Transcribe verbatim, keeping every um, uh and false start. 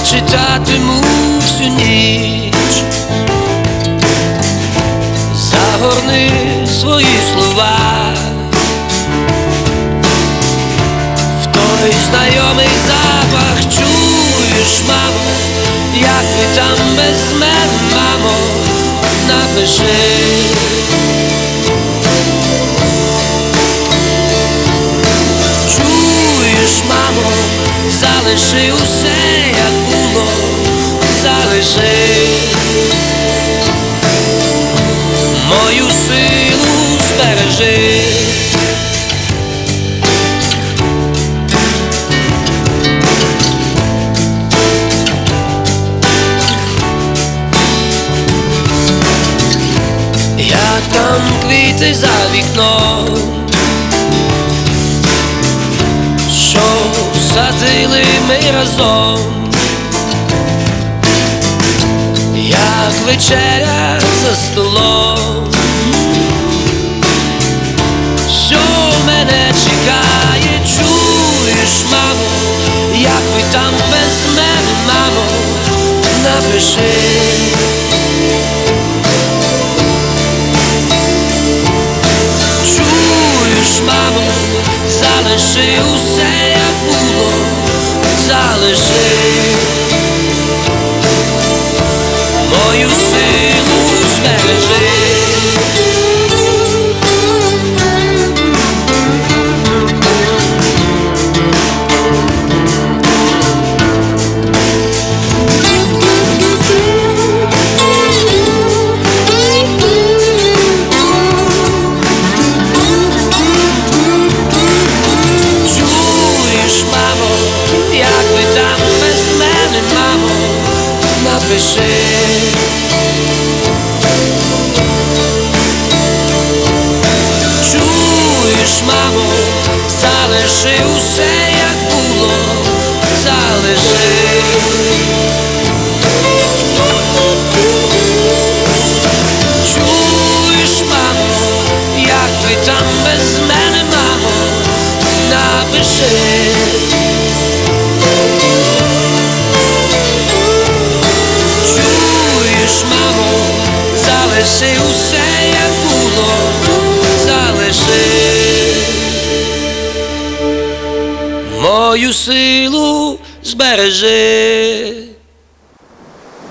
читатиму всю ніч. Загорни свої слова в той знайомий запах. Чуєш, мамо, як ви там без мене, мамо, напиши. Чуєш, мамо, залиши усе, як було, залиши. Мою силу збережи. Як там квіти за вікном, що садили ми разом, як вечеря за столом, що мене чекає. Чуєш, мамо, як ви там без мене, мамо, напиши. Чуєш, мамо, залиши усе, як було, залиши. Мою силу збережи. Чуєш, мамо, як ви там без мене, мамо, напиши. Чуєш, мамо, залиши усе, як було, залиши. Чуєш, мамо, як ви там без мене, мамо, напиши. Чуєш, мамо, залиши усе, як було, залиши. Мою силу збережи.